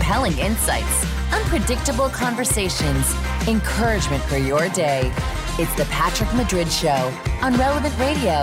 compelling insights, unpredictable conversations, encouragement for your day. It's the Patrick Madrid Show on Relevant Radio.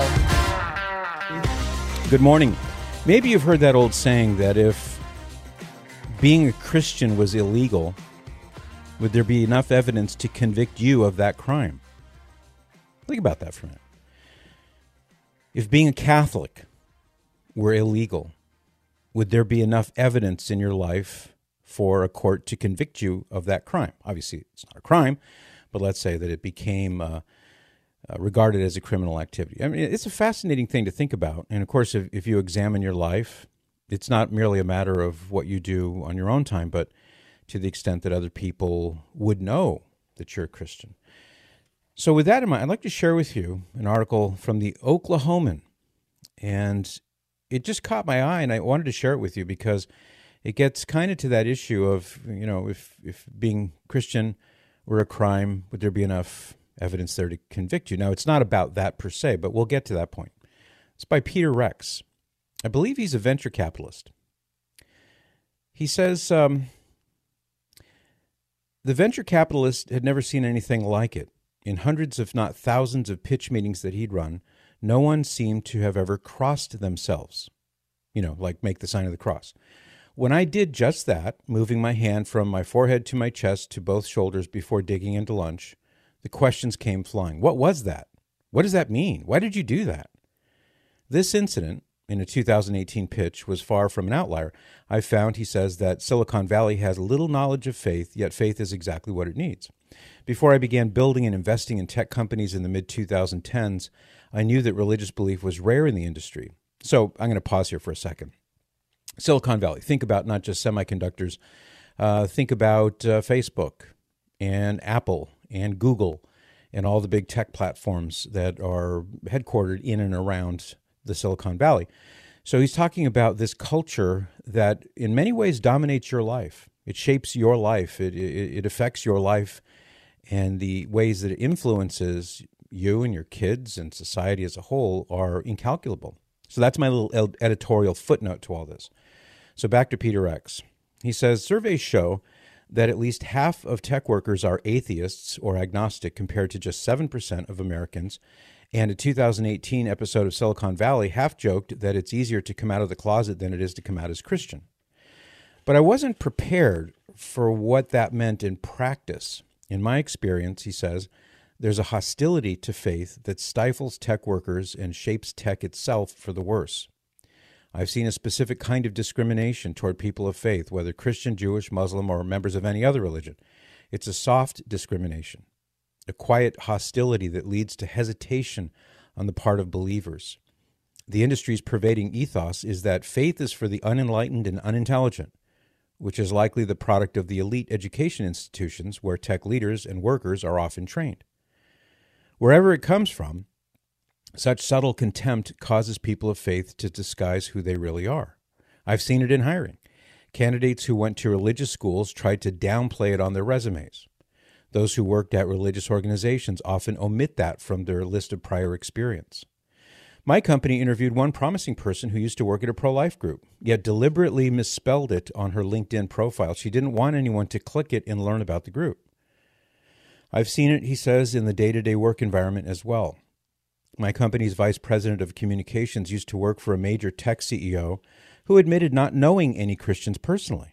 Good morning. Maybe you've heard that old saying that if being a Christian was illegal, would there be enough evidence to convict you of that crime? Think about that for a minute. If being a Catholic were illegal, would there be enough evidence in your life for a court to convict you of that crime? Obviously, it's not a crime, but let's say that it became regarded as a criminal activity. I mean, it's a fascinating thing to think about. And of course, if you examine your life, it's not merely a matter of what you do on your own time, but to the extent that other people would know that you're a Christian. So with that in mind, I'd like to share with you an article from the Oklahoman. And it just caught my eye, and I wanted to share it with you because it gets kind of to that issue of, you know, if being Christian were a crime, would there be enough evidence there to convict you? Now, it's not about that per se, but we'll get to that point. It's by Peter Rex. I believe he's a venture capitalist. He says the venture capitalist had never seen anything like it. In hundreds, if not thousands, of pitch meetings that he'd run, no one seemed to have ever crossed themselves, you know, like make the sign of the cross. When I did just that, moving my hand from my forehead to my chest to both shoulders before digging into lunch, the questions came flying. What was that? What does that mean? Why did you do that? This incident in a 2018 pitch was far from an outlier. I found, he says, that Silicon Valley has little knowledge of faith, yet faith is exactly what it needs. Before I began building and investing in tech companies in the mid-2010s, I knew that religious belief was rare in the industry. So I'm going to pause here for a second. Silicon Valley, think about not just semiconductors, think about Facebook and Apple and Google and all the big tech platforms that are headquartered in and around the Silicon Valley. So he's talking about this culture that in many ways dominates your life. It shapes your life. It affects your life, and the ways that it influences you and your kids and society as a whole are incalculable. So that's my little editorial footnote to all this. So back to Peter Rex. He says, surveys show that at least half of tech workers are atheists or agnostic compared to just 7% of Americans. And a 2018 episode of Silicon Valley half joked that it's easier to come out of the closet than it is to come out as Christian. But I wasn't prepared for what that meant in practice. In my experience, he says, there's a hostility to faith that stifles tech workers and shapes tech itself for the worse. I've seen a specific kind of discrimination toward people of faith, whether Christian, Jewish, Muslim, or members of any other religion. It's a soft discrimination, a quiet hostility that leads to hesitation on the part of believers. The industry's pervading ethos is that faith is for the unenlightened and unintelligent, which is likely the product of the elite education institutions where tech leaders and workers are often trained. Wherever it comes from, such subtle contempt causes people of faith to disguise who they really are. I've seen it in hiring. Candidates who went to religious schools tried to downplay it on their resumes. Those who worked at religious organizations often omit that from their list of prior experience. My company interviewed one promising person who used to work at a pro-life group, yet deliberately misspelled it on her LinkedIn profile. She didn't want anyone to click it and learn about the group. I've seen it, he says, in the day-to-day work environment as well. My company's vice president of communications used to work for a major tech CEO who admitted not knowing any Christians personally.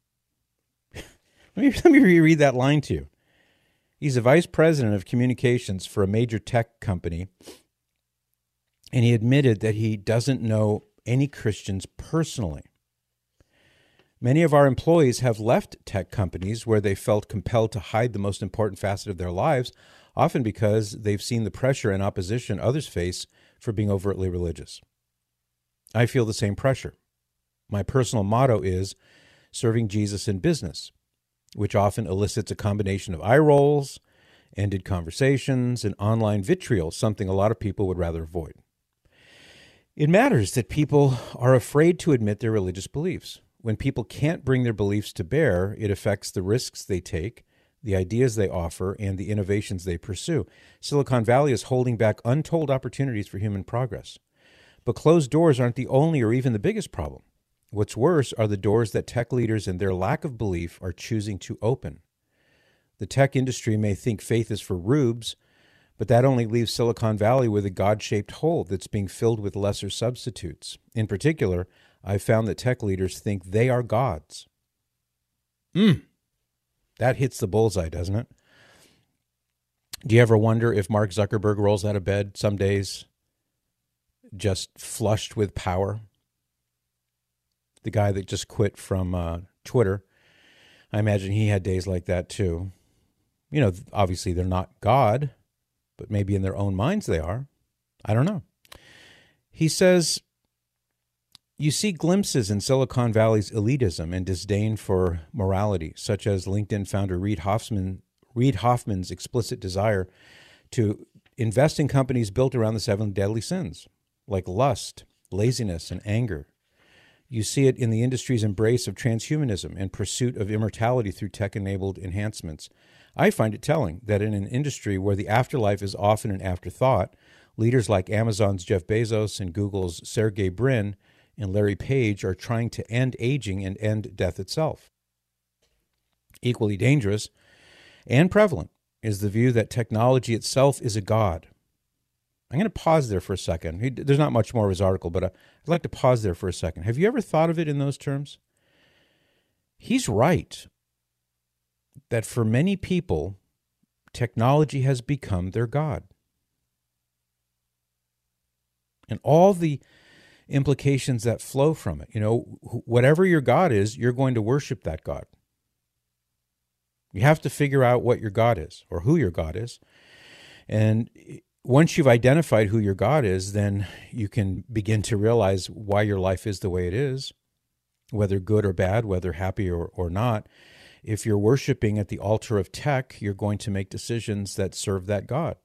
Let me reread that line to you. He's a vice president of communications for a major tech company, and he admitted that he doesn't know any Christians personally. Many of our employees have left tech companies where they felt compelled to hide the most important facet of their lives, often because they've seen the pressure and opposition others face for being overtly religious. I feel the same pressure. My personal motto is serving Jesus in business, which often elicits a combination of eye rolls, ended conversations, and online vitriol, something a lot of people would rather avoid. It matters that people are afraid to admit their religious beliefs. When people can't bring their beliefs to bear, it affects the risks they take, the ideas they offer, and the innovations they pursue. Silicon Valley is holding back untold opportunities for human progress. But closed doors aren't the only or even the biggest problem. What's worse are the doors that tech leaders and their lack of belief are choosing to open. The tech industry may think faith is for rubes, but that only leaves Silicon Valley with a God-shaped hole that's being filled with lesser substitutes. In particular, I've found that tech leaders think they are gods. That hits the bullseye, doesn't it? Do you ever wonder if Mark Zuckerberg rolls out of bed some days just flushed with power? The guy that just quit from Twitter, I imagine he had days like that too. You know, obviously they're not God, but maybe in their own minds they are. I don't know. He says, you see glimpses in Silicon Valley's elitism and disdain for morality, such as LinkedIn founder Reid Hoffman's explicit desire to invest in companies built around the 7 deadly sins, like lust, laziness, and anger. You see it in the industry's embrace of transhumanism and pursuit of immortality through tech-enabled enhancements. I find it telling that in an industry where the afterlife is often an afterthought, leaders like Amazon's Jeff Bezos and Google's Sergey Brin and Larry Page are trying to end aging and end death itself. Equally dangerous and prevalent is the view that technology itself is a god. I'm going to pause there for a second. There's not much more of his article, but I'd like to pause there for a second. Have you ever thought of it in those terms? He's right that for many people, technology has become their god. And all the implications that flow from it. You know, whatever your God is, you're going to worship that God. You have to figure out what your God is or who your God is. And once you've identified who your God is, then you can begin to realize why your life is the way it is, whether good or bad, whether happy or not. If you're worshiping at the altar of tech, you're going to make decisions that serve that God.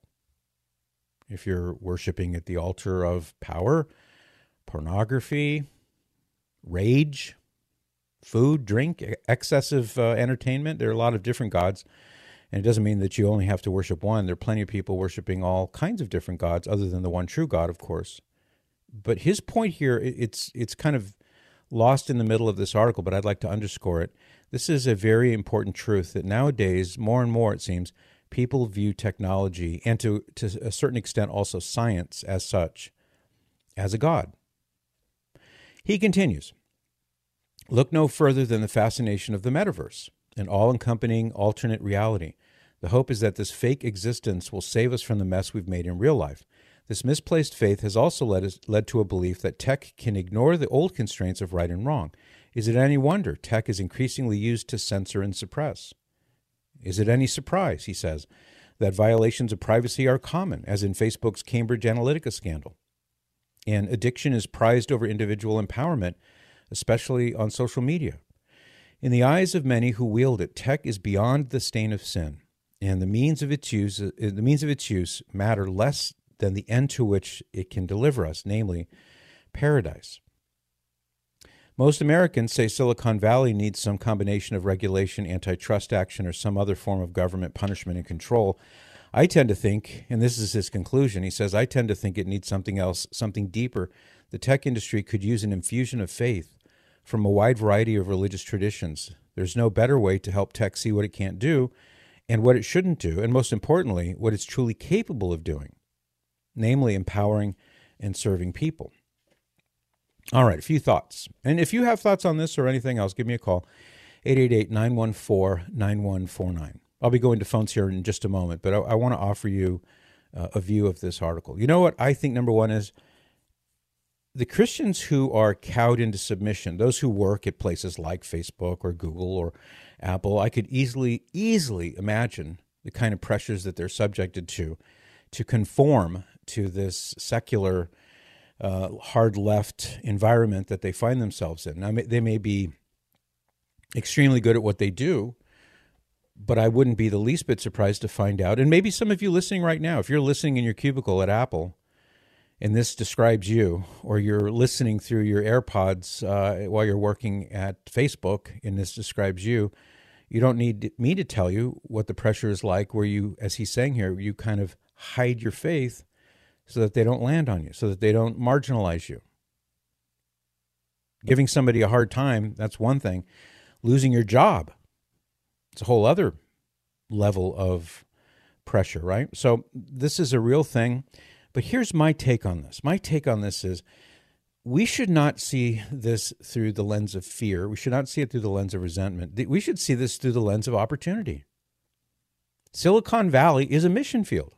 If you're worshiping at the altar of power, pornography, rage, food, drink, excessive entertainment, there are a lot of different gods. And it doesn't mean that you only have to worship one. There are plenty of people worshiping all kinds of different gods other than the one true God, of course. But his point here, it's kind of lost in the middle of this article, but I'd like to underscore it. This is a very important truth that nowadays, more and more, it seems, people view technology and to a certain extent also science as such, as a god. He continues, look no further than the fascination of the metaverse, an all-encompassing alternate reality. The hope is that this fake existence will save us from the mess we've made in real life. This misplaced faith has also led to a belief that tech can ignore the old constraints of right and wrong. Is it any wonder tech is increasingly used to censor and suppress? Is it any surprise, he says, that violations of privacy are common, as in Facebook's Cambridge Analytica scandal? And addiction is prized over individual empowerment, especially on social media. In the eyes of many who wield it, tech is beyond the stain of sin, and the means of its use matter less than the end to which it can deliver us, namely paradise. Most Americans say Silicon Valley needs some combination of regulation, antitrust action, or some other form of government punishment and control. I tend to think, and this is his conclusion, he says, I tend to think it needs something else, something deeper. The tech industry could use an infusion of faith from a wide variety of religious traditions. There's no better way to help tech see what it can't do and what it shouldn't do, and most importantly, what it's truly capable of doing, namely empowering and serving people. All right, a few thoughts. And if you have thoughts on this or anything else, give me a call, 888-914-9149. I'll be going to phones here in just a moment, but I want to offer you a view of this article. You know what I think number one is? The Christians who are cowed into submission, those who work at places like Facebook or Google or Apple, I could easily imagine the kind of pressures that they're subjected to conform to this secular hard left environment that they find themselves in. Now, they may be extremely good at what they do, but I wouldn't be the least bit surprised to find out, and maybe some of you listening right now, if you're listening in your cubicle at Apple, and this describes you, or you're listening through your AirPods while you're working at Facebook, and this describes you, you don't need me to tell you what the pressure is like where you, as he's saying here, you kind of hide your faith so that they don't land on you, so that they don't marginalize you. Giving somebody a hard time, that's one thing. Losing your job, it's a whole other level of pressure, right? So this is a real thing. But here's my take on this. My take on this is we should not see this through the lens of fear. We should not see it through the lens of resentment. We should see this through the lens of opportunity. Silicon Valley is a mission field.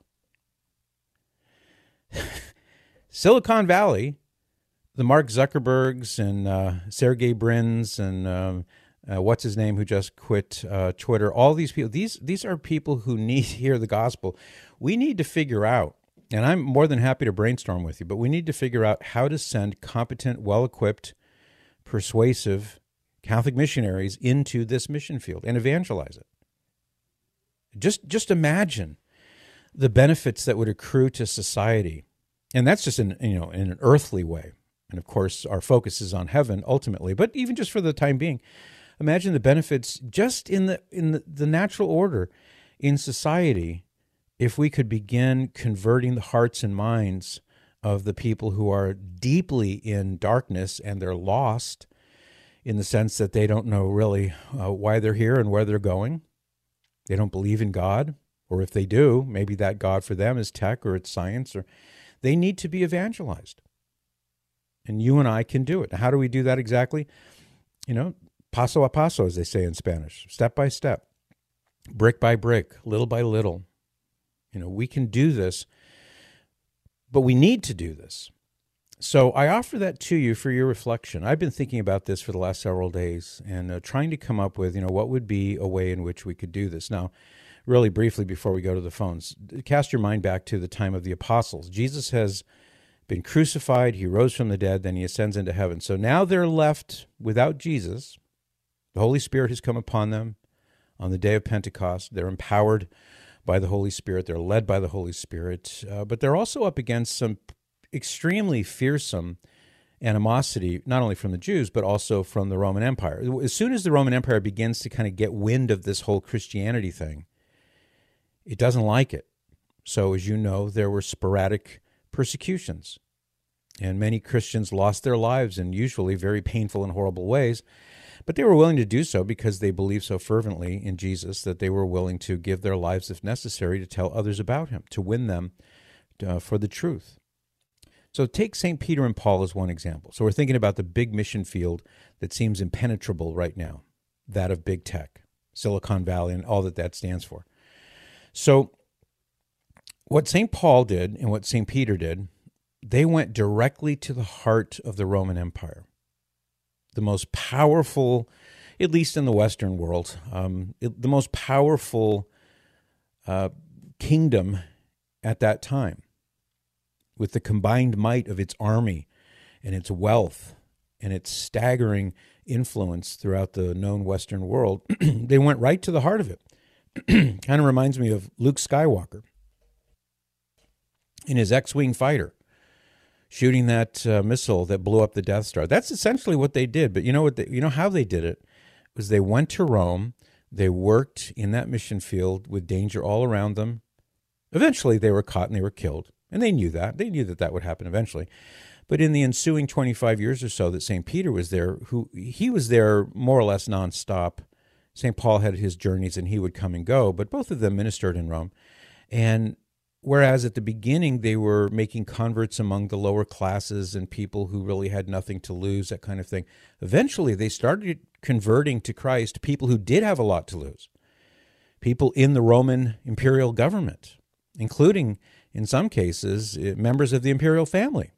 Silicon Valley, the Mark Zuckerbergs and Sergey Brins and what's his name who just quit Twitter, all these people, these are people who need to hear the gospel. We need to figure out, and I'm more than happy to brainstorm with you, but we need to figure out how to send competent, well-equipped, persuasive Catholic missionaries into this mission field and evangelize it. Just imagine the benefits that would accrue to society. And that's just in an earthly way. And of course, our focus is on heaven ultimately, but even just for the time being, imagine the benefits just in the natural order in society if we could begin converting the hearts and minds of the people who are deeply in darkness and they're lost in the sense that they don't know really why they're here and where they're going. They don't believe in God, or if they do, maybe that God for them is tech or it's science, or they need to be evangelized. And you and I can do it. How do we do that exactly? Paso a paso, as they say in Spanish, step by step, brick by brick, little by little. We can do this, but we need to do this. So I offer that to you for your reflection. I've been thinking about this for the last several days and trying to come up with, what would be a way in which we could do this. Now, really briefly before we go to the phones, cast your mind back to the time of the apostles. Jesus has been crucified, he rose from the dead, then he ascends into heaven. So now they're left without Jesus. The Holy Spirit has come upon them on the day of Pentecost. They're empowered by the Holy Spirit. They're led by the Holy Spirit. But they're also up against some extremely fearsome animosity, not only from the Jews, but also from the Roman Empire. As soon as the Roman Empire begins to kind of get wind of this whole Christianity thing, it doesn't like it. So, as you know, there were sporadic persecutions, and many Christians lost their lives in usually very painful and horrible ways, but they were willing to do so because they believed so fervently in Jesus that they were willing to give their lives, if necessary, to tell others about him, to win them for the truth. So take St. Peter and Paul as one example. So we're thinking about the big mission field that seems impenetrable right now, that of big tech, Silicon Valley, and all that stands for. So what St. Paul did and what St. Peter did, they went directly to the heart of the Roman Empire, the most powerful, at least in the Western world, the most powerful kingdom at that time, with the combined might of its army and its wealth and its staggering influence throughout the known Western world. They went right to the heart of it. Kind of reminds me of Luke Skywalker in his X-Wing fighter, shooting that missile that blew up the Death Star. That's essentially what they did. But you know how they did it? Was they went to Rome, they worked in that mission field with danger all around them. Eventually they were caught and they were killed. And they knew that. They knew that that would happen eventually. But in the ensuing 25 years or so that St. Peter was there, he was there more or less nonstop. St. Paul had his journeys and he would come and go, but both of them ministered in Rome. And whereas at the beginning they were making converts among the lower classes and people who really had nothing to lose, that kind of thing, eventually they started converting to Christ people who did have a lot to lose, people in the Roman imperial government, including, in some cases, members of the imperial family.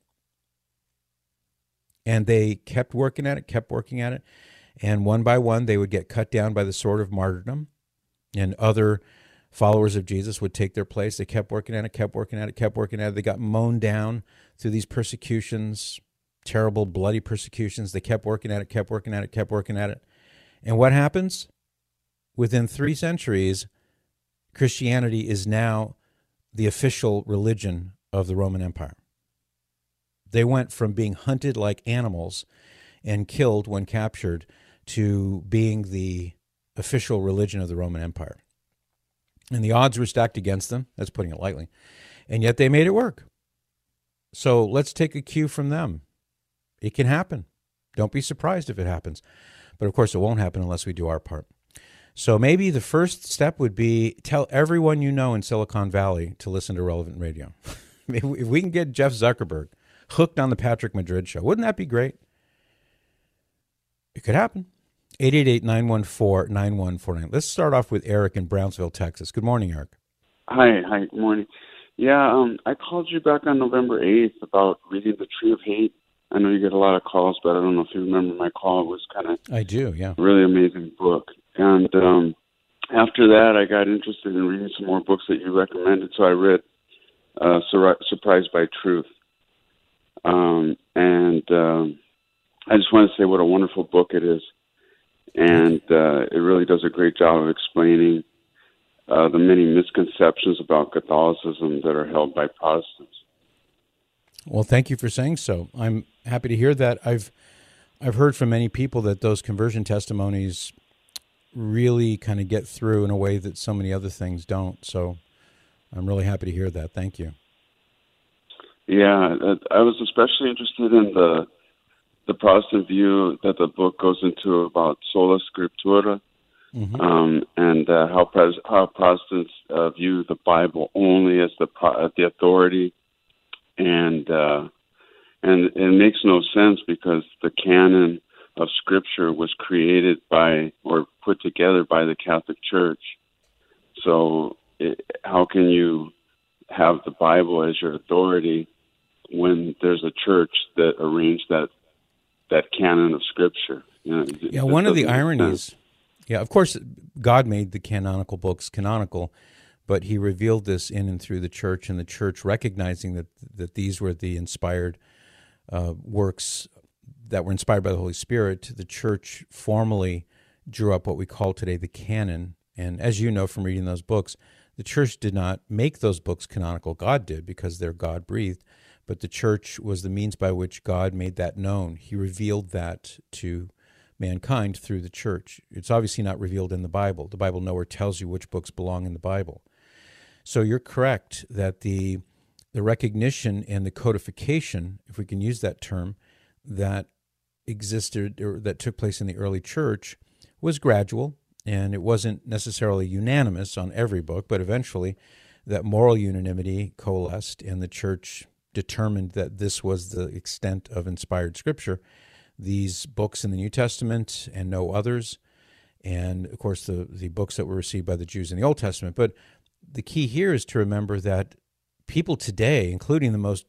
And they kept working at it, and one by one they would get cut down by the sword of martyrdom, and other followers of Jesus would take their place. They kept working at it. They got mown down through these persecutions, terrible, bloody persecutions. They kept working at it. And what happens? Within 3 centuries, Christianity is now the official religion of the Roman Empire. They went from being hunted like animals and killed when captured to being the official religion of the Roman Empire. And the odds were stacked against them, that's putting it lightly, and yet they made it work. So let's take a cue from them. It can happen. Don't be surprised if it happens. But of course, it won't happen unless we do our part. So maybe the first step would be tell everyone you know in Silicon Valley to listen to Relevant Radio. If we can get Jeff Zuckerberg hooked on the Patrick Madrid Show, wouldn't that be great? It could happen. 888-914-9149. Let's start off with Eric in Brownsville, Texas. Good morning, Eric. Hi, good morning. Yeah, I called you back on November 8th about reading The Tree of Hate. I know you get a lot of calls, but I don't know if you remember my call. It was kind of I do, yeah. Really amazing book. And after that, I got interested in reading some more books that you recommended, so I read Surprised by Truth. I just want to say what a wonderful book it is. And it really does a great job of explaining the many misconceptions about Catholicism that are held by Protestants. Well, thank you for saying so. I'm happy to hear that. I've heard from many people that those conversion testimonies really kind of get through in a way that so many other things don't. So I'm really happy to hear that. Thank you. Yeah, I was especially interested in the Protestant view that the book goes into about sola scriptura, and how Protestants view the Bible only as the authority, and it makes no sense because the canon of Scripture was created by or put together by the Catholic Church. So how can you have the Bible as your authority when there's a church that arranged that canon of Scripture? Yeah, one of the ironies. Yeah, of course, God made the canonical books canonical, but he revealed this in and through the church, and the church recognizing that these were the inspired works that were inspired by the Holy Spirit. The church formally drew up what we call today the canon. And as you know from reading those books, the church did not make those books canonical. God did, because they're God-breathed. But the church was the means by which God made that known. He revealed that to mankind through the church. It's obviously not revealed in the Bible. The Bible nowhere tells you which books belong in the Bible. So you're correct that the recognition and the codification, if we can use that term, that existed or that took place in the early church was gradual, and it wasn't necessarily unanimous on every book, but eventually that moral unanimity coalesced, and the church determined that this was the extent of inspired Scripture. These books in the New Testament and no others, and of course the books that were received by the Jews in the Old Testament. But the key here is to remember that people today, including the most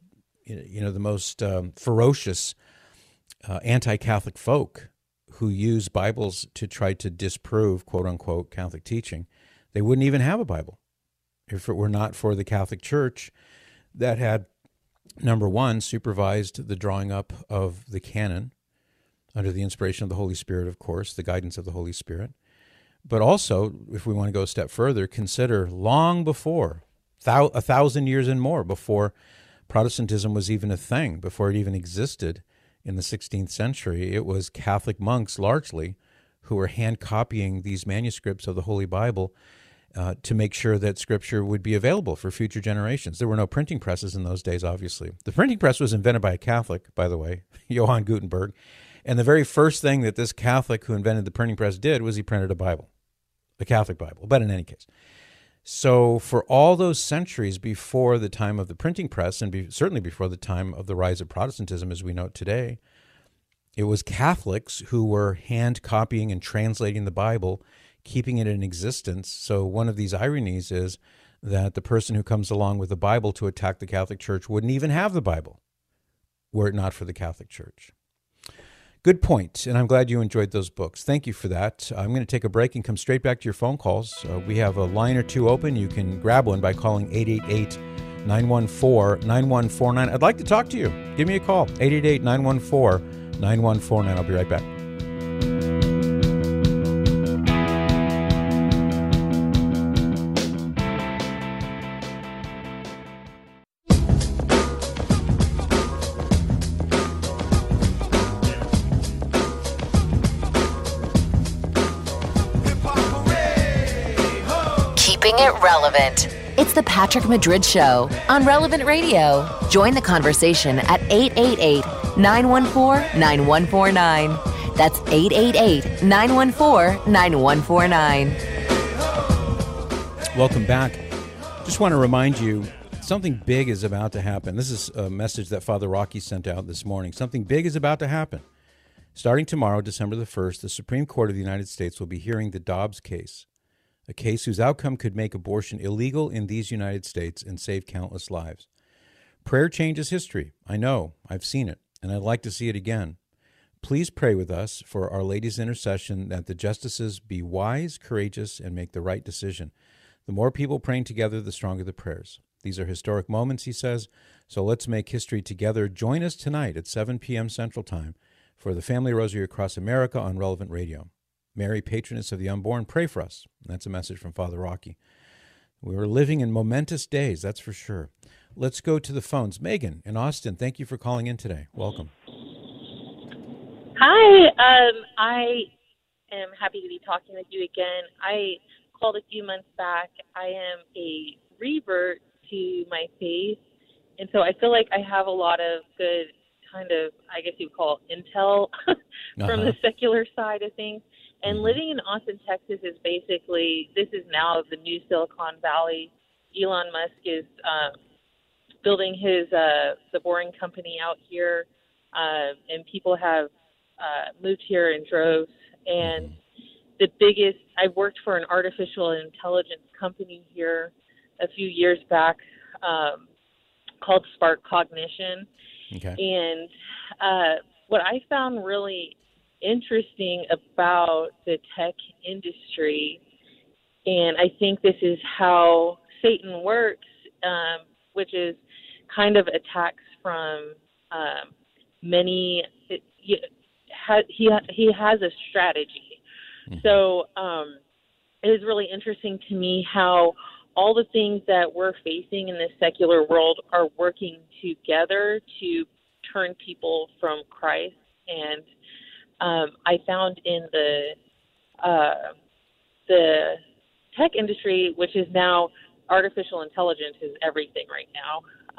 ferocious anti-Catholic folk who use Bibles to try to disprove quote-unquote Catholic teaching, they wouldn't even have a Bible if it were not for the Catholic Church that had, number one, supervised the drawing up of the canon under the inspiration of the Holy Spirit, of course, the guidance of the Holy Spirit. But also, if we want to go a step further, consider long before, 1,000 years and more before Protestantism was even a thing, before it even existed in the 16th century, it was Catholic monks largely who were hand copying these manuscripts of the Holy Bible to make sure that Scripture would be available for future generations. There were no printing presses in those days, obviously. The printing press was invented by a Catholic, by the way, Johann Gutenberg. And the very first thing that this Catholic who invented the printing press did was he printed a Bible, a Catholic Bible, but in any case. So for all those centuries before the time of the printing press, and certainly before the time of the rise of Protestantism as we know it today, it was Catholics who were hand copying and translating the Bible, keeping it in existence. So one of these ironies is that the person who comes along with the Bible to attack the Catholic Church wouldn't even have the Bible were it not for the Catholic Church. Good point, and I'm glad you enjoyed those books. Thank you for that. I'm going to take a break and come straight back to your phone calls. We have a line or two open. You can grab one by calling 888-914-9149. I'd like to talk to you. Give me a call, 888-914-9149. I'll be right back. Keeping it relevant. It's the Patrick Madrid Show on Relevant Radio. Join the conversation at 888-914-9149. That's 888-914-9149. Welcome back. Just want to remind you, something big is about to happen. This is a message that Father Rocky sent out this morning. Something big is about to happen. Starting tomorrow, December the 1st, the Supreme Court of the United States will be hearing the Dobbs case, a case whose outcome could make abortion illegal in these United States and save countless lives. Prayer changes history. I know. I've seen it, and I'd like to see it again. Please pray with us for Our Lady's intercession that the justices be wise, courageous, and make the right decision. The more people praying together, the stronger the prayers. These are historic moments, he says, so let's make history together. Join us tonight at 7 p.m. Central Time for the Family Rosary Across America on Relevant Radio. Mary, patroness of the unborn, pray for us. That's a message from Father Rocky. We are living in momentous days, that's for sure. Let's go to the phones. Megan in Austin, thank you for calling in today. Welcome. Hi, I am happy to be talking with you again. I called a few months back. I am a revert to my faith, and so I feel like I have a lot of good kind of, I guess you would call it intel from the secular side of things. And living in Austin, Texas is basically, this is now the new Silicon Valley. Elon Musk is building his the Boring Company out here, and people have moved here in droves. And the biggest, I worked for an artificial intelligence company here a few years back called Spark Cognition. Okay. And what I found really interesting about the tech industry, and I think this is how Satan works, which is kind of attacks from many. He has a strategy. So it is really interesting to me how all the things that we're facing in this secular world are working together to turn people from Christ. And I found in the tech industry, which is now artificial intelligence is everything right now,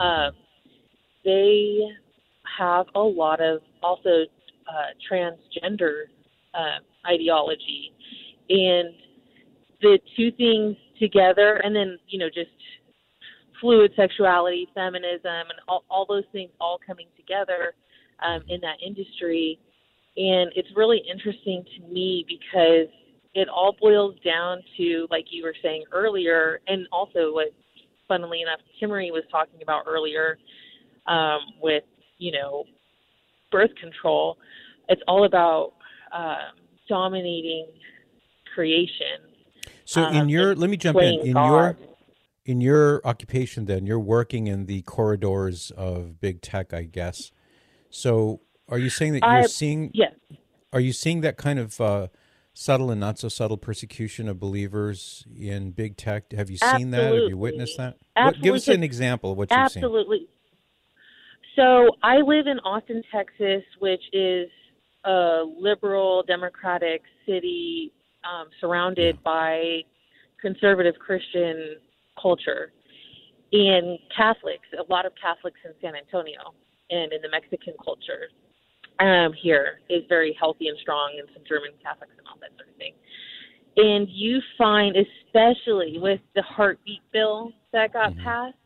they have a lot of also transgender ideology, and the two things together, and then, just fluid sexuality, feminism, and all those things all coming together in that industry. And it's really interesting to me because it all boils down to, like you were saying earlier, and also what, funnily enough, Kimmery was talking about earlier with, birth control. It's all about dominating creation. So let me jump in your occupation then, you're working in the corridors of big tech, I guess. So are you saying that you're seeing, are you seeing that kind of subtle and not so subtle persecution of believers in big tech? Have you seen that? Have you witnessed that? Give us an example of what you've seen. Absolutely. So I live in Austin, Texas, which is a liberal, democratic city surrounded by conservative Christian culture. And Catholics, a lot of Catholics in San Antonio and in the Mexican culture here is very healthy and strong, and some German Catholics and all that sort of thing. And you find, especially with the heartbeat bill that got passed,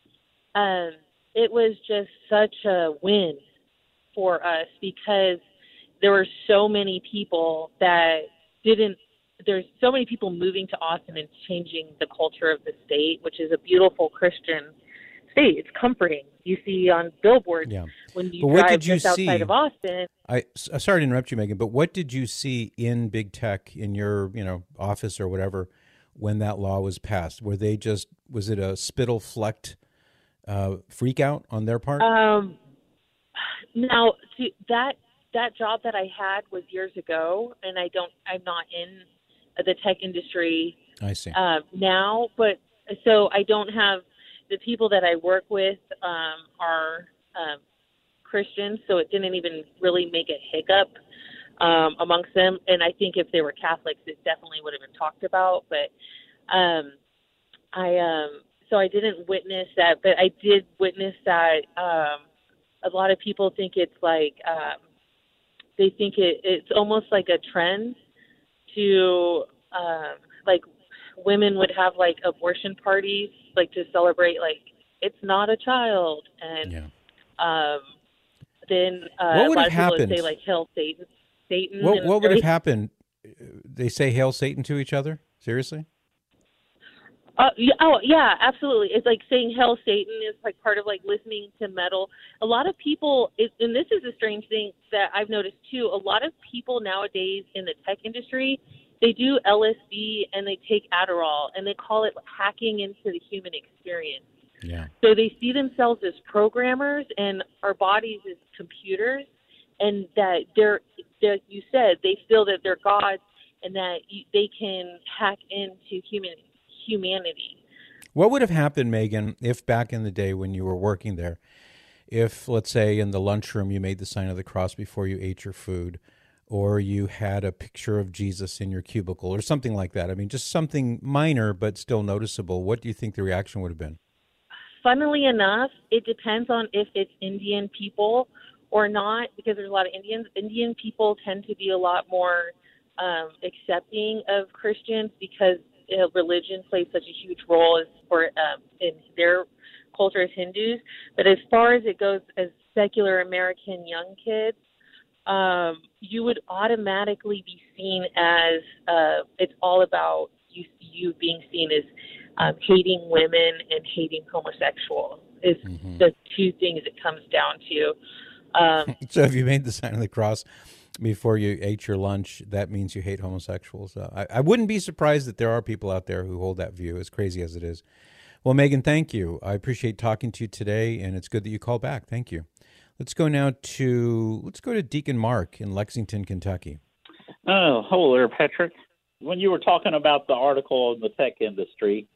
it was just such a win for us because there were so many people there's so many people moving to Austin and changing the culture of the state, which is a beautiful Christian state. It's comforting. You see on billboards when you drive just outside of Austin. Sorry to interrupt you, Megan, but what did you see in big tech in your office or whatever when that law was passed? Was it a spittle-flecked freak out on their part? Now, see, that job that I had was years ago, and I'm not in the tech industry I see. Now, but so I don't have the people that I work with are Christians, so it didn't even really make a hiccup amongst them. And I think if they were Catholics, it definitely would have been talked about. But so I didn't witness that, but I did witness that a lot of people think it's like they think it's almost like a trend to like women would have like abortion parties like to celebrate like it's not a child, and then what would a lot have of people happened? would say like hail Satan. What would have happened? They say hail Satan to each other? Seriously? Yeah, absolutely. It's like saying hail Satan is like part of like listening to metal. A lot of people, and this is a strange thing that I've noticed too, a lot of people nowadays in the tech industry, they do LSD and they take Adderall and they call it hacking into the human experience. Yeah. So they see themselves as programmers and our bodies as computers, and that you said, they feel that they're gods and that they can hack into humanity. What would have happened, Megan, if back in the day when you were working there, if, let's say, in the lunchroom you made the sign of the cross before you ate your food, or you had a picture of Jesus in your cubicle or something like that? I mean, just something minor but still noticeable. What do you think the reaction would have been? Funnily enough, it depends on if it's Indian people or not, because there's a lot of Indians. Indian people tend to be a lot more accepting of Christians because religion plays such a huge role in their culture as Hindus. But as far as it goes as secular American young kids, you would automatically be seen as it's all about you being seen as hating women and hating homosexuals is the two things it comes down to. So if you made the sign of the cross before you ate your lunch, that means you hate homosexuals. I wouldn't be surprised that there are people out there who hold that view, as crazy as it is. Well, Megan, thank you. I appreciate talking to you today, and it's good that you called back. Thank you. Let's go to Deacon Mark in Lexington, Kentucky. Oh, hello there, Patrick. When you were talking about the article in the tech industry,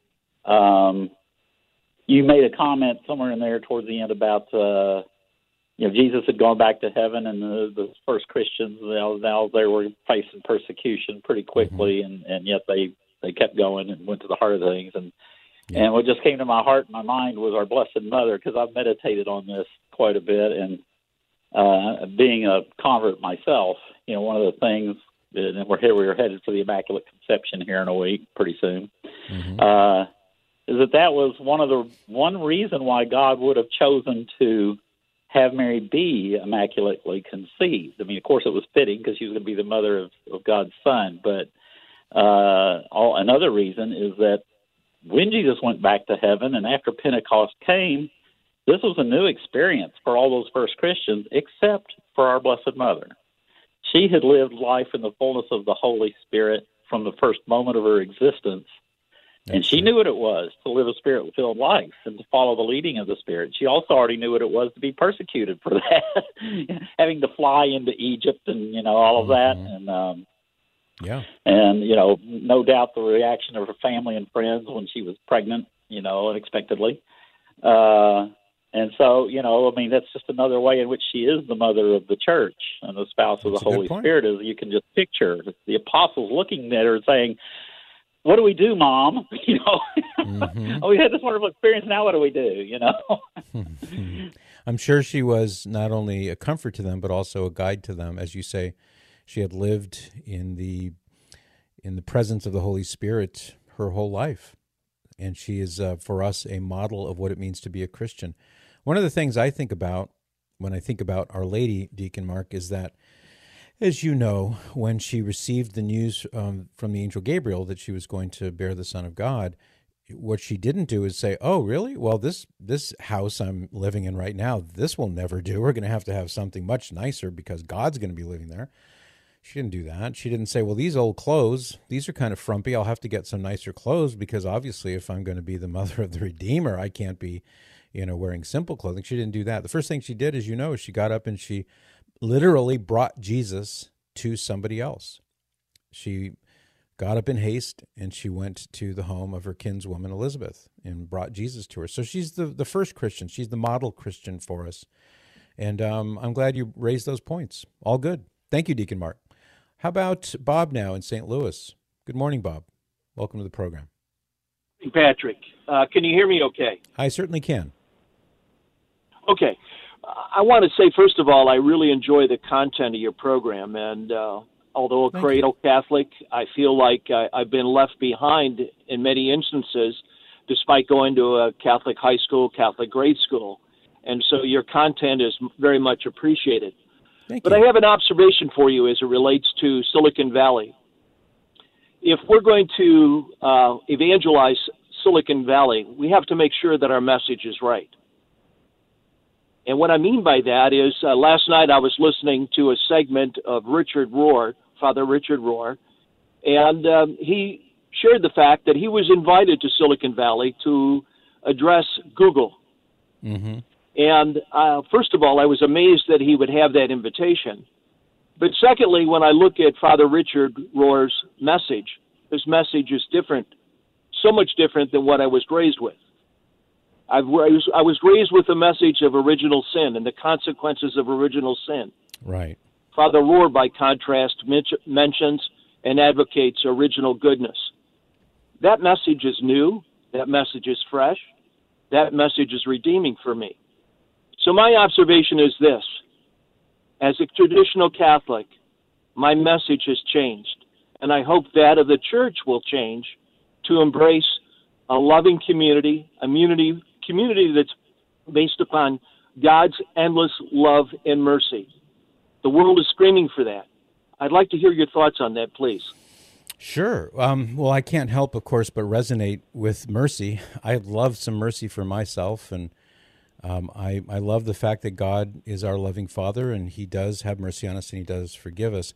you made a comment somewhere in there towards the end about Jesus had gone back to heaven, and the first Christians now they were facing persecution pretty quickly, and yet they kept going and went to the heart of things. And what just came to my heart and my mind was our Blessed Mother, because I've meditated on this quite a bit, and being a convert myself, one of the things, and we're headed for the Immaculate Conception here in a week, pretty soon, is that was one reason why God would have chosen to have Mary be immaculately conceived. I mean, of course, it was fitting because she was going to be the mother of God's Son, but another reason is that when Jesus went back to heaven and after Pentecost came, this was a new experience for all those first Christians, except for our Blessed Mother. She had lived life in the fullness of the Holy Spirit from the first moment of her existence, and she knew what it was to live a Spirit-filled life and to follow the leading of the Spirit. She also already knew what it was to be persecuted for that, having to fly into Egypt and, all of that. And, no doubt the reaction of her family and friends when she was pregnant, unexpectedly. And so, that's just another way in which she is the mother of the church and the spouse of the Holy Spirit, is you can just picture the apostles looking at her and saying, "What do we do, Mom?" Oh, we had this wonderful experience. Now what do we do? I'm sure she was not only a comfort to them, but also a guide to them. As you say, she had lived in the presence of the Holy Spirit her whole life, and she is for us a model of what it means to be a Christian. One of the things I think about when I think about Our Lady, Deacon Mark, is that, as you know, when she received the news from the angel Gabriel that she was going to bear the Son of God, what she didn't do is say, "Oh, really? Well, this house I'm living in right now, this will never do. We're going to have something much nicer because God's going to be living there." She didn't do that. She didn't say, "Well, these old clothes, these are kind of frumpy. I'll have to get some nicer clothes because obviously if I'm going to be the mother of the Redeemer, I can't be, wearing simple clothing." She didn't do that. The first thing she did, as you know, is she got up and she literally brought Jesus to somebody else. She got up in haste and she went to the home of her kinswoman Elizabeth and brought Jesus to her. So she's the first Christian. She's the model Christian for us. And I'm glad you raised those points. All good. Thank you, Deacon Mark. How about Bob now in St. Louis? Good morning, Bob. Welcome to the program. Patrick, can you hear me okay? I certainly can. Okay. I want to say, first of all, I really enjoy the content of your program. And although a cradle Catholic, I feel like I've been left behind in many instances, despite going to a Catholic high school, Catholic grade school. And so your content is very much appreciated. But I have an observation for you as it relates to Silicon Valley. If we're going to evangelize Silicon Valley, we have to make sure that our message is right. And what I mean by that is last night I was listening to a segment of Richard Rohr, Father Richard Rohr, and he shared the fact that he was invited to Silicon Valley to address Google. Mm-hmm. And first of all, I was amazed that he would have that invitation. But secondly, when I look at Father Richard Rohr's message, his message is different, so much different than what I was raised with. I was raised with the message of original sin and the consequences of original sin. Right. Father Rohr, by contrast, mentions and advocates original goodness. That message is new. That message is fresh. That message is redeeming for me. So my observation is this. As a traditional Catholic, my message has changed, and I hope that of the Church will change to embrace a loving community, a community that's based upon God's endless love and mercy. The world is screaming for that. I'd like to hear your thoughts on that, please. Sure. Well, I can't help, of course, but resonate with mercy. I love some mercy for myself, and I love the fact that God is our loving Father, and He does have mercy on us, and He does forgive us.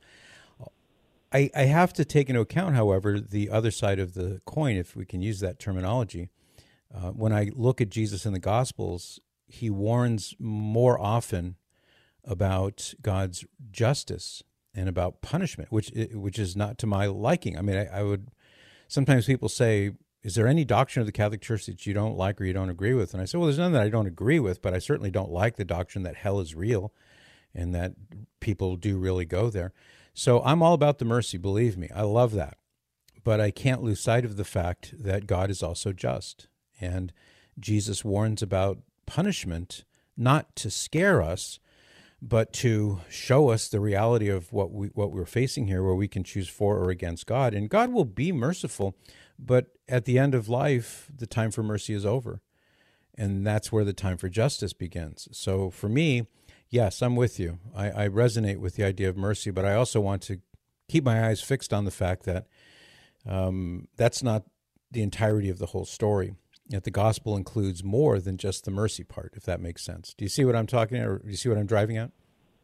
I have to take into account, however, the other side of the coin, if we can use that terminology. When I look at Jesus in the Gospels, He warns more often about God's justice and about punishment, which is not to my liking. I mean, I would sometimes people say, is there any doctrine of the Catholic Church that you don't like or you don't agree with? And I say, well, there's none that I don't agree with, but I certainly don't like the doctrine that hell is real and that people do really go there. So I'm all about the mercy, believe me. I love that. But I can't lose sight of the fact that God is also just. And Jesus warns about punishment, not to scare us, but to show us the reality of what we're facing here, where we can choose for or against God. And God will be merciful, but at the end of life, the time for mercy is over. And that's where the time for justice begins. So for me, yes, I'm with you. I resonate with the idea of mercy, but I also want to keep my eyes fixed on the fact that that's not the entirety of the whole story. That the gospel includes more than just the mercy part, if that makes sense. Do you see what I'm talking about, or do you see what I'm driving at?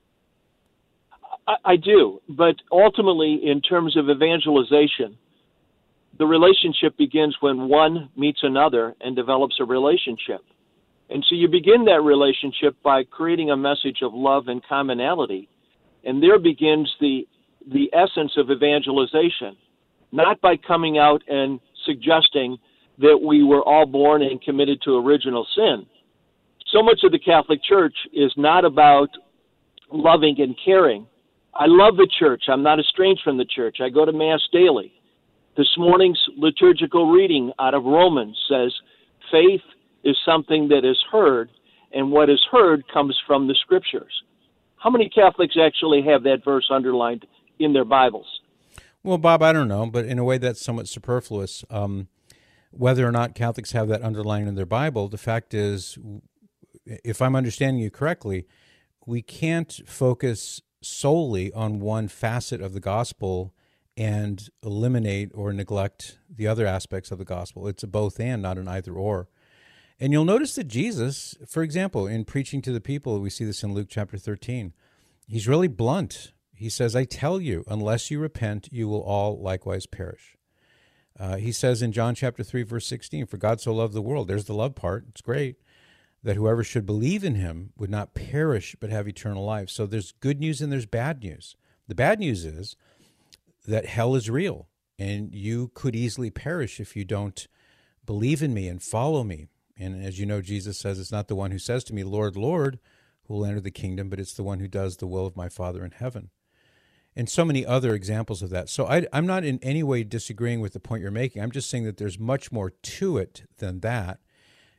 I do, but ultimately, in terms of evangelization, the relationship begins when one meets another and develops a relationship. And so you begin that relationship by creating a message of love and commonality, and there begins the essence of evangelization, not by coming out and suggesting that we were all born and committed to original sin. So much of the Catholic Church is not about loving and caring. I love the Church. I'm not estranged from the Church. I go to Mass daily. This morning's liturgical reading out of Romans says, faith is something that is heard, and what is heard comes from the Scriptures. How many Catholics actually have that verse underlined in their Bibles? Well, Bob, I don't know, but in a way that's somewhat superfluous. Whether or not Catholics have that underlined in their Bible, the fact is, if I'm understanding you correctly, we can't focus solely on one facet of the gospel and eliminate or neglect the other aspects of the gospel. It's a both and, not an either or. And you'll notice that Jesus, for example, in preaching to the people, we see this in Luke chapter 13, he's really blunt. He says, I tell you, unless you repent, you will all likewise perish. He says in John chapter 3, verse 16, for God so loved the world, there's the love part, it's great, that whoever should believe in him would not perish but have eternal life. So there's good news and there's bad news. The bad news is that hell is real, and you could easily perish if you don't believe in me and follow me. And as you know, Jesus says, it's not the one who says to me, Lord, Lord, who will enter the kingdom, but it's the one who does the will of my Father in heaven. And so many other examples of that. So I'm not in any way disagreeing with the point you're making. I'm just saying that there's much more to it than that.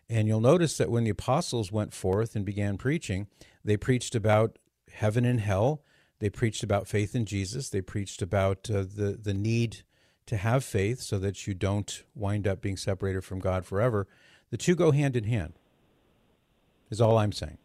And you'll notice that when the apostles went forth and began preaching, they preached about heaven and hell. They preached about faith in Jesus. They preached about the need to have faith so that you don't wind up being separated from God forever. The two go hand in hand, is all I'm saying.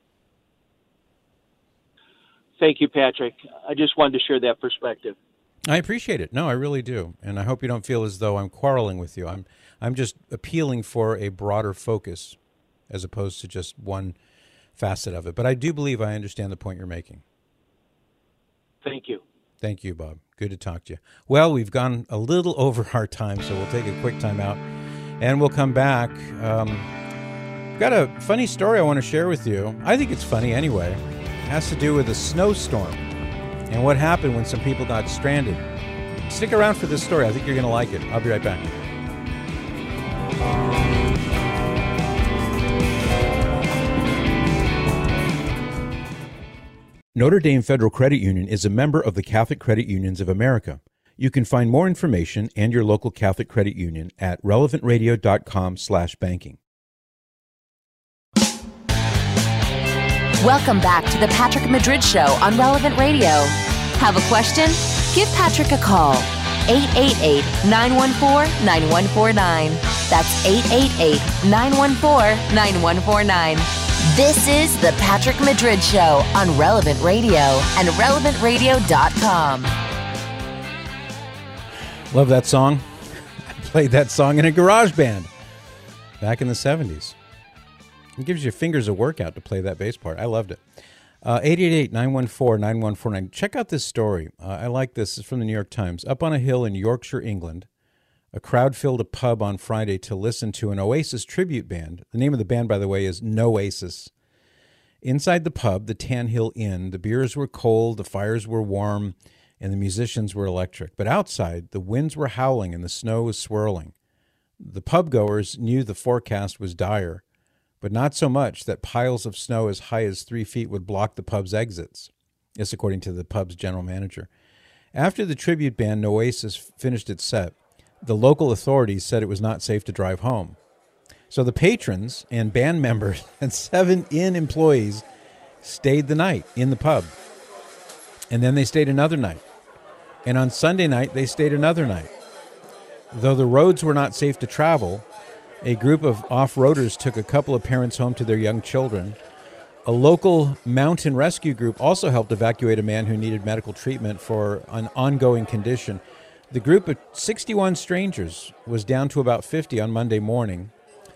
Thank you, Patrick. I just wanted to share that perspective. I appreciate it. No, I really do. And I hope you don't feel as though I'm quarreling with you. I'm just appealing for a broader focus as opposed to just one facet of it. But I do believe I understand the point you're making. Thank you. Thank you, Bob. Good to talk to you. Well, we've gone a little over our time, so we'll take a quick time out, and we'll come back. Got a funny story I want to share with you. I think it's funny anyway. It has to do with a snowstorm and what happened when some people got stranded. Stick around for this story. I think you're going to like it. I'll be right back. Notre Dame Federal Credit Union is a member of the Catholic Credit Unions of America. You can find more information and your local Catholic Credit Union at relevantradio.com/banking. Welcome back to the Patrick Madrid Show on Relevant Radio. Have a question? Give Patrick a call. 888-914-9149. That's 888-914-9149. This is the Patrick Madrid Show on Relevant Radio and relevantradio.com. Love that song. I played that song in a garage band back in the 70s. It gives your fingers a workout to play that bass part. I loved it. 888-914-9149. Check out this story. I like this. It's from the New York Times. Up on a hill in Yorkshire, England, a crowd filled a pub on Friday to listen to an Oasis tribute band. The name of the band, by the way, is Noasis. Inside the pub, the Tan Hill Inn, the beers were cold, the fires were warm, and the musicians were electric. But outside, the winds were howling and the snow was swirling. The pub-goers knew the forecast was dire, but not so much that piles of snow as high as 3 feet would block the pub's exits. This according to the pub's general manager. After the tribute band Noasis finished its set, the local authorities said it was not safe to drive home. So the patrons and band members and 7 inn employees stayed the night in the pub. And then they stayed another night. And on Sunday night, they stayed another night. Though the roads were not safe to travel, a group of off-roaders took a couple of parents home to their young children. A local mountain rescue group also helped evacuate a man who needed medical treatment for an ongoing condition. The group of 61 strangers was down to about 50 on Monday morning.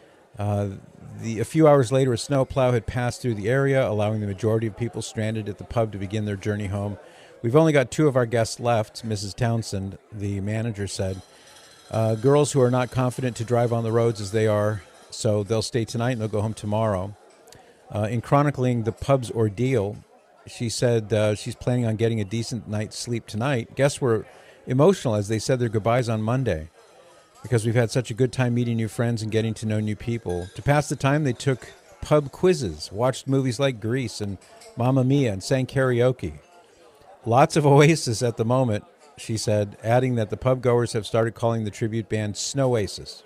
A few hours later, a snowplow had passed through the area, allowing the majority of people stranded at the pub to begin their journey home. We've only got 2 of our guests left, Mrs. Townsend, the manager said. Girls who are not confident to drive on the roads as they are, so they'll stay tonight and they'll go home tomorrow. In chronicling the pub's ordeal, she said she's planning on getting a decent night's sleep tonight. Guests were emotional as they said their goodbyes on Monday because we've had such a good time meeting new friends and getting to know new people. To pass the time, they took pub quizzes, watched movies like Grease and Mamma Mia, and sang karaoke. Lots of Oasis at the moment, she said, adding that the pub goers have started calling the tribute band Snowasis.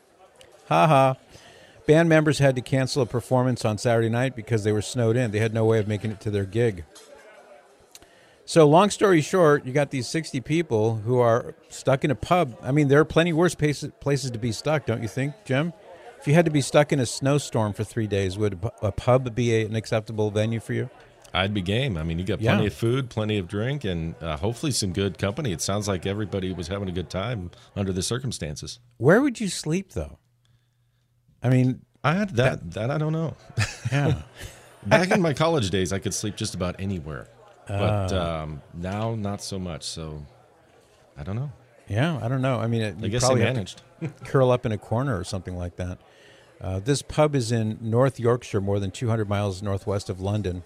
Ha ha. Band members had to cancel a performance on Saturday night because they were snowed in. They had no way of making it to their gig. So long story short, you got these 60 people who are stuck in a pub. I mean, there are plenty worse places to be stuck, don't you think, Jim? If you had to be stuck in a snowstorm for 3 days, would a pub be an acceptable venue for you? I'd be game. I mean, you got plenty of food, plenty of drink, and hopefully some good company. It sounds like everybody was having a good time under the circumstances. Where would you sleep, though? I mean, that I don't know. Yeah. Back in my college days, I could sleep just about anywhere. But now, not so much. So, I don't know. Yeah, I don't know. I mean, I guess I managed. Curl up in a corner or something like that. This pub is in North Yorkshire, more than 200 miles northwest of London.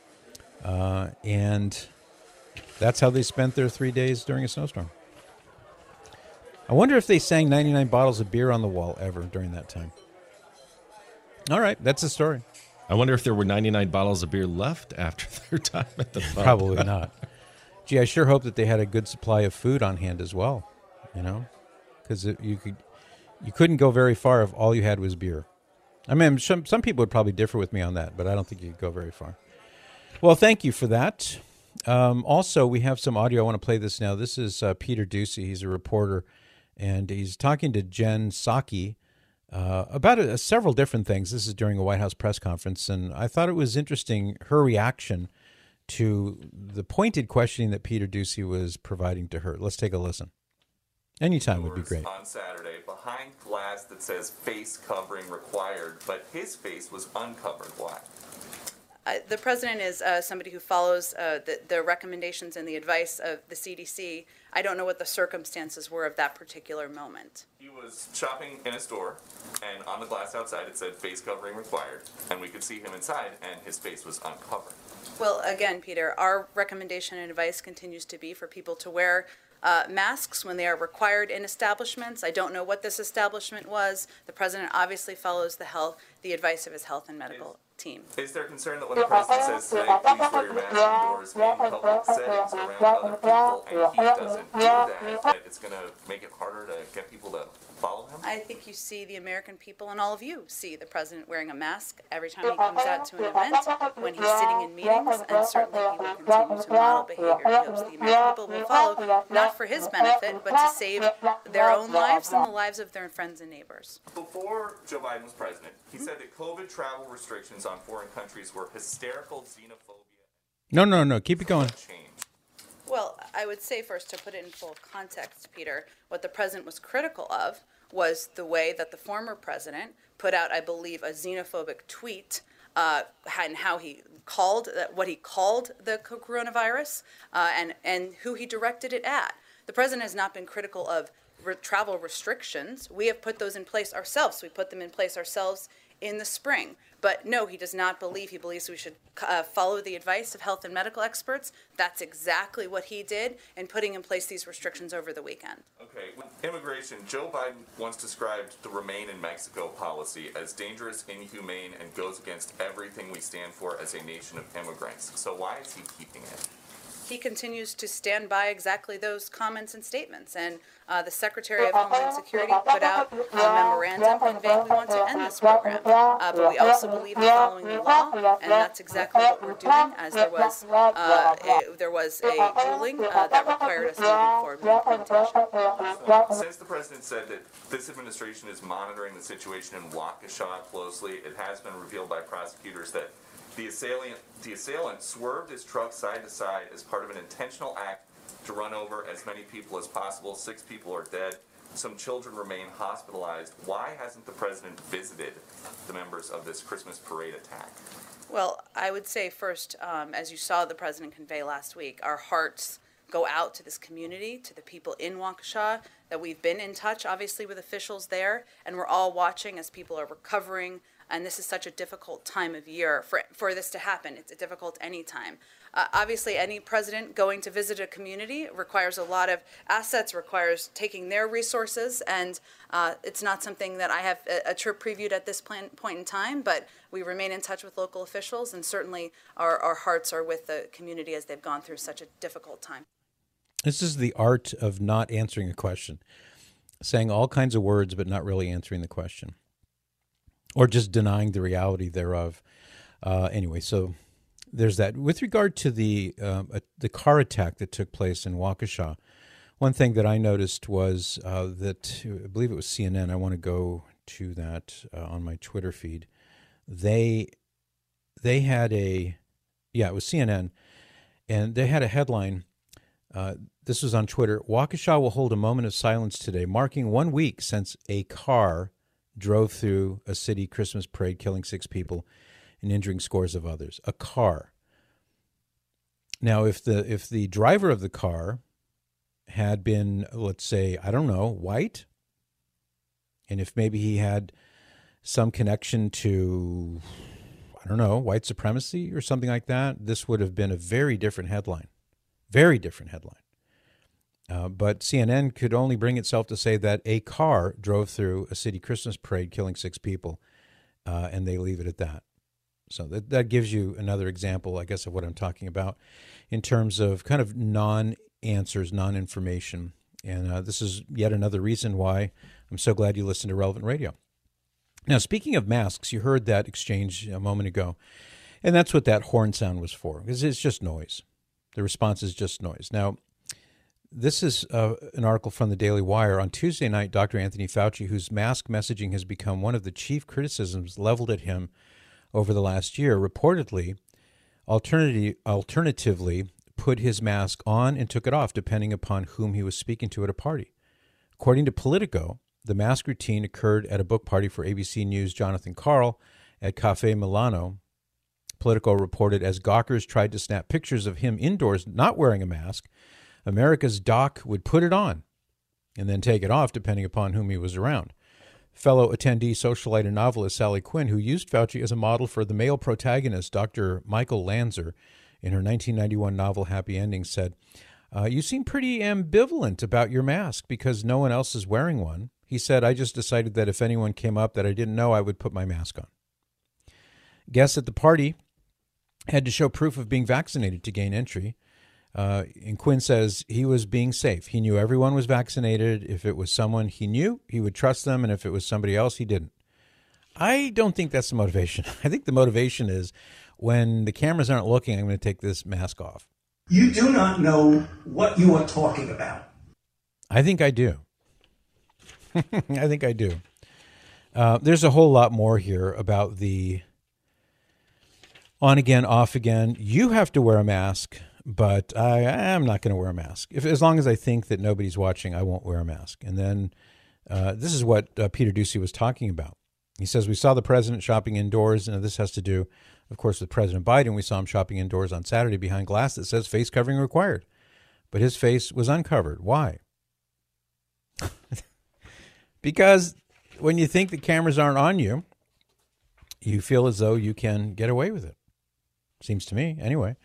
And that's how they spent their 3 days during a snowstorm. I wonder if they sang 99 bottles of beer on the wall ever during that time. All right, that's the story. I wonder if there were 99 bottles of beer left after their time at the pub. Probably not. Gee, I sure hope that they had a good supply of food on hand as well, you know, because you couldn't go very far if all you had was beer. I mean, some people would probably differ with me on that, but I don't think you could go very far. Well, thank you for that. Also, we have some audio. I want to play this now. This is Peter Doocy. He's a reporter, and he's talking to Jen Psaki about several different things. This is during a White House press conference, and I thought it was interesting, her reaction to the pointed questioning that Peter Doocy was providing to her. Let's take a listen. Anytime would be great. On Saturday, behind glass that says face covering required, but his face was uncovered. Why? The president is somebody who follows the recommendations and the advice of the CDC. I don't know what the circumstances were of that particular moment. He was shopping in a store, and on the glass outside it said face covering required, and we could see him inside, and his face was uncovered. Well, again, Peter, our recommendation and advice continues to be for people to wear masks when they are required in establishments. I don't know what this establishment was. The president obviously follows the advice of his health and medical team. Is there concern that when the president says today, please wear your mask indoors in public settings around other people, and he doesn't do that it's going to make it harder to get people to follow him? I think you see the American people, and all of you see the president wearing a mask every time he comes out to an event, when he's sitting in meetings, and certainly he will continue to model behavior. He hopes the American people will follow, not for his benefit, but to save their own lives and the lives of their friends and neighbors. Before Joe Biden was president, he said that COVID travel restrictions on foreign countries were hysterical xenophobia. No. Keep it going. Well, I would say first, to put it in full context, Peter, what the president was critical of was the way that the former president put out, I believe, a xenophobic tweet and how he called what he called the coronavirus and who he directed it at. The president has not been critical of travel restrictions. We have put those in place ourselves. We put them in place ourselves in the spring. But no, he does not believe. He believes we should follow the advice of health and medical experts. That's exactly what he did in putting in place these restrictions over the weekend. Okay, with immigration, Joe Biden once described the Remain in Mexico policy as dangerous, inhumane, and goes against everything we stand for as a nation of immigrants. So why is he keeping it? He continues to stand by exactly those comments and statements. And the Secretary of Homeland Security put out a memorandum conveying we want to end this program. But we also believe in following the law, and that's exactly what we're doing, as there was a ruling that required us moving forward with implementation. Since the president said that this administration is monitoring the situation in Waukesha closely, it has been revealed by prosecutors that the assailant swerved his truck side to side as part of an intentional act to run over as many people as possible. 6 people are dead. Some children remain hospitalized. Why hasn't the president visited the members of this Christmas parade attack? Well, I would say first, as you saw the president convey last week, our hearts go out to this community, to the people in Waukesha, that we've been in touch, obviously, with officials there, and we're all watching as people are recovering. And this is such a difficult time of year for this to happen. It's difficult any time. Obviously, any president going to visit a community requires a lot of assets, requires taking their resources, and it's not something that I have a trip previewed at this point in time, but we remain in touch with local officials, and certainly our hearts are with the community as they've gone through such a difficult time. This is the art of not answering a question, saying all kinds of words but not really answering the question, or just denying the reality thereof. Anyway, so there's that. With regard to the car attack that took place in Waukesha, one thing that I noticed was that, I believe it was CNN, I want to go to that on my Twitter feed. They had it was CNN, and they had a headline. This was on Twitter. Waukesha will hold a moment of silence today, marking 1 week since a car drove through a city Christmas parade, killing 6 people and injuring scores of others. A car. Now, if the driver of the car had been, let's say, I don't know, white, and if maybe he had some connection to, I don't know, white supremacy or something like that, this would have been a very different headline. Very different headline. But CNN could only bring itself to say that a car drove through a city Christmas parade, killing 6 people, and they leave it at that. So that gives you another example, I guess, of what I'm talking about in terms of kind of non-answers, non-information. And this is yet another reason why I'm so glad you listen to Relevant Radio. Now, speaking of masks, you heard that exchange a moment ago, and that's what that horn sound was for, because it's just noise. The response is just noise. Now, this is an article from the Daily Wire. On Tuesday night, Dr. Anthony Fauci, whose mask messaging has become one of the chief criticisms leveled at him over the last year, reportedly, alternatively, put his mask on and took it off, depending upon whom he was speaking to at a party. According to Politico, the mask routine occurred at a book party for ABC News' Jonathan Karl at Cafe Milano. Politico reported as gawkers tried to snap pictures of him indoors not wearing a mask, America's Doc would put it on and then take it off, depending upon whom he was around. Fellow attendee, socialite, and novelist Sally Quinn, who used Fauci as a model for the male protagonist, Dr. Michael Lanzer, in her 1991 novel Happy Ending, said, "You seem pretty ambivalent about your mask because no one else is wearing one." He said, "I just decided that if anyone came up that I didn't know, I would put my mask on." Guests at the party had to show proof of being vaccinated to gain entry. And Quinn says he was being safe. He knew everyone was vaccinated. If it was someone he knew, he would trust them. And if it was somebody else, he didn't. I don't think that's the motivation. I think the motivation is when the cameras aren't looking, I'm going to take this mask off. You do not know what you are talking about. I think I do. I think I do. There's a whole lot more here about the on again, off again. You have to wear a mask, but I am not going to wear a mask. As long as I think that nobody's watching, I won't wear a mask. And then this is what Peter Doocy was talking about. He says, we saw the president shopping indoors, and this has to do, of course, with President Biden. We saw him shopping indoors on Saturday behind glass that says face covering required. But his face was uncovered. Why? Because when you think the cameras aren't on you, you feel as though you can get away with it. Seems to me, anyway.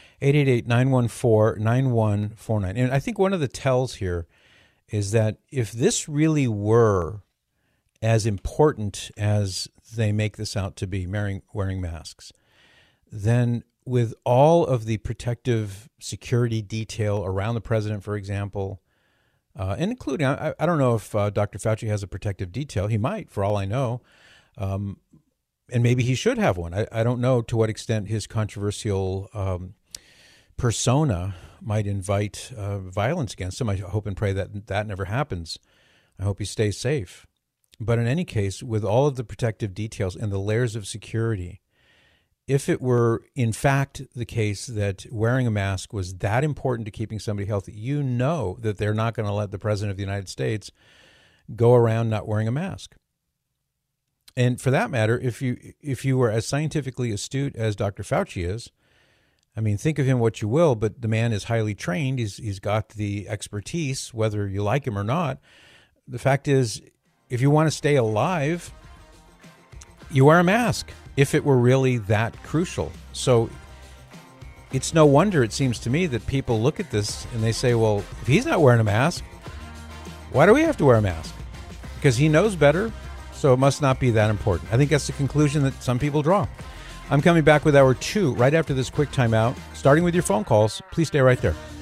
888-914-9149. And I think one of the tells here is that if this really were as important as they make this out to be, wearing masks, then with all of the protective security detail around the president, for example, and including, I don't know if Dr. Fauci has a protective detail. He might, for all I know. And maybe he should have one. I don't know to what extent his controversial persona might invite violence against him. I hope and pray that that never happens. I hope he stays safe. But in any case, with all of the protective details and the layers of security, if it were in fact the case that wearing a mask was that important to keeping somebody healthy, you know that they're not going to let the president of the United States go around not wearing a mask. And for that matter, if you were as scientifically astute as Dr. Fauci is, I mean, think of him what you will, but the man is highly trained. He's got the expertise, whether you like him or not. The fact is, if you want to stay alive, you wear a mask, if it were really that crucial. So it's no wonder, it seems to me, that people look at this and they say, well, if he's not wearing a mask, why do we have to wear a mask? Because he knows better, so it must not be that important. I think that's the conclusion that some people draw. I'm coming back with hour 2 right after this quick timeout, starting with your phone calls. Please stay right there.